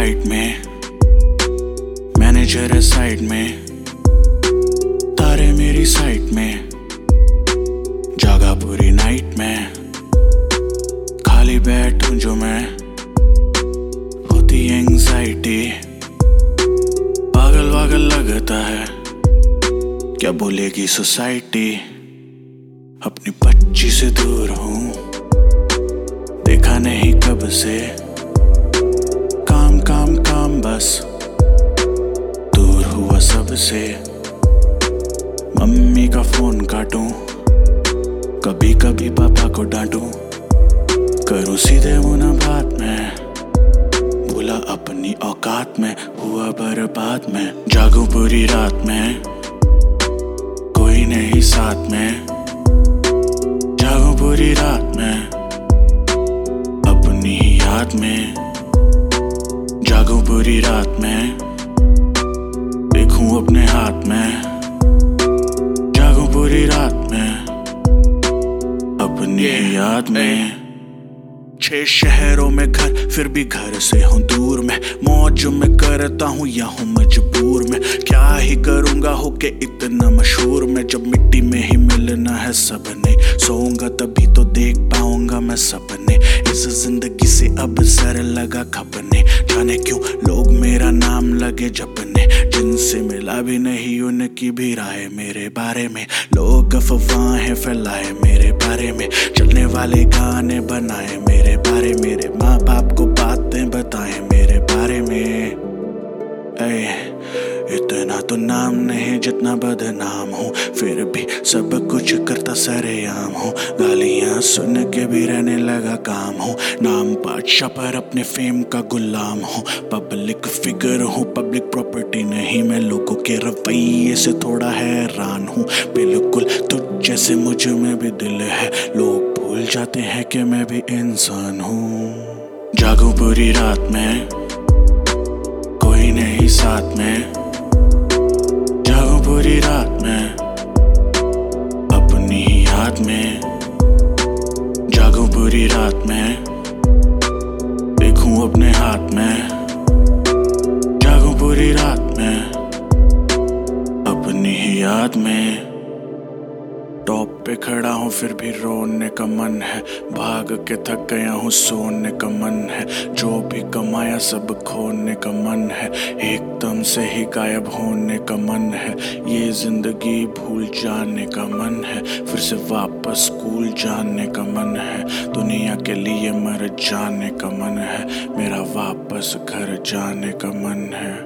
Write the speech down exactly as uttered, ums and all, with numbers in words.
Flight में, manager है side में, तारे मेरी साइड में, जागा पूरी नाइट में, खाली बैठूं जो मैं, होती एंग्जाइटी, पागल वागल लगता है, क्या बोलेगी सोसाइटी। अपनी बच्ची से दूर हूँ, देखा नहीं कब से, काम काम काम बस, दूर हुआ सबसे। मम्मी का फोन काटूं, कभी कभी पापा को डांटूं, करूं सीधे मुंह बात में, भूला अपनी औकात में, हुआ बर्बाद में। जागूं पूरी रात में, कोई नहीं साथ में, जागूं पूरी रात में, अपनी ही याद में, जागूं पूरी रात में, देखूं अपने हाथ में, जागूं पूरी रात में, अपनी ही याद में। छह शहरों में घर, फिर भी घर से हूँ दूर में, मौज में करता हूँ या हूँ मजबूर में, क्या ही करूँगा होके इतना मशहूर में। जब मिट्टी में ही मिलना है सबने, सोऊंगा तभी तो देख पाऊंगा मैं सपने। इस जिंदगी से अब सर लगा खपने, जाने क्यों लोग मेरा नाम लगे जपने, जिनसे मिला भी नहीं उनकी भी राय मेरे बारे में। लोग अफवाहें फैलाए मेरे बारे में, चलने वाले गाने बनाए मेरे बारे, मेरे माँ बाप को बातें बताए मेरे बारे में। ऐ इतना तो नाम नहीं जितना बदनाम हूँ, फिर भी सब कुछ करता सरेआम हूँ, गालियाँ सुन के भी रहने लगा काम हूँ, नाम बादशाह पर अपने फेम का गुलाम हूँ। पब्लिक फिगर हूँ, पब्लिक प्रॉपर्टी नहीं, मैं लोगों के रवैये से थोड़ा हैरान हूँ। बिल्कुल तुझ जैसे मुझ में भी दिल है, लोग भूल जाते हैं कि मैं भी इंसान हूँ। जागूं पूरी रात में, कोई नहीं साथ में, जागूं पूरी रात में, अपनी ही याद में, जागूं पूरी रात में, देखूं अपने हाथ में, जागूं पूरी रात में, अपनी ही याद में। टॉप पे खड़ा हूँ फिर भी रोने का मन है, भाग के थक गया हूँ सोने का मन है, जो भी कमाया सब खोने का मन है, एकदम से ही गायब होने का मन है, ये जिंदगी भूल जाने का मन है, फिर से वापस स्कूल जाने का मन है, दुनिया के लिए मर जाने का मन है, मेरा वापस घर जाने का मन है।